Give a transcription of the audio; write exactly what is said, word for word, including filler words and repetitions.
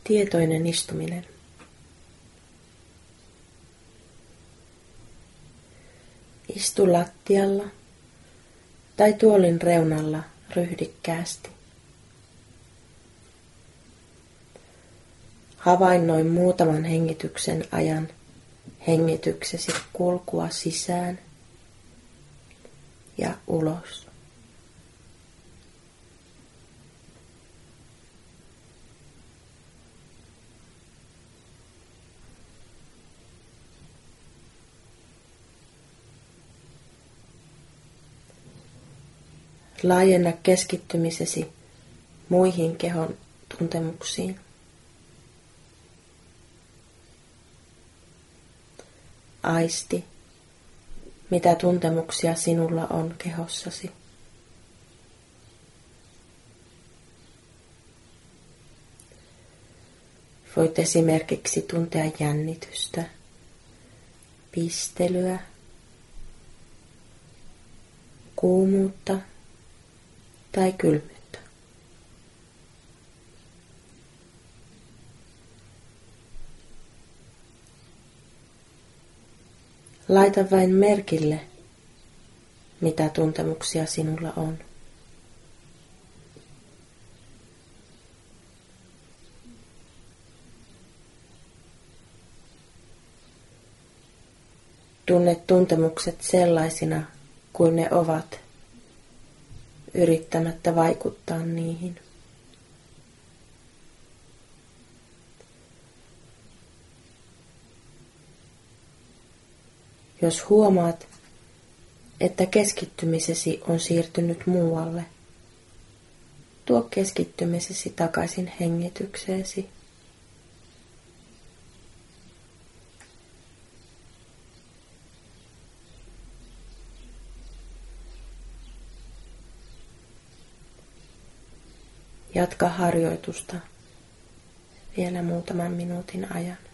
Tietoinen istuminen. Istu lattialla tai tuolin reunalla ryhdikkäästi. Havainnoi muutaman hengityksen ajan hengityksesi kulkua sisään ja ulos. Laajenna keskittymisesi muihin kehon tuntemuksiin. Aisti, mitä tuntemuksia sinulla on kehossasi. Voit esimerkiksi tuntea jännitystä, pistelyä, kuumuutta tai kylmyyttä. Laita vain merkille, mitä tuntemuksia sinulla on. Tunne tuntemukset sellaisina kuin ne ovat, yrittämättä vaikuttaa niihin. Jos huomaat, että keskittymisesi on siirtynyt muualle, tuo keskittymisesi takaisin hengitykseesi. Jatka harjoitusta vielä muutaman minuutin ajan.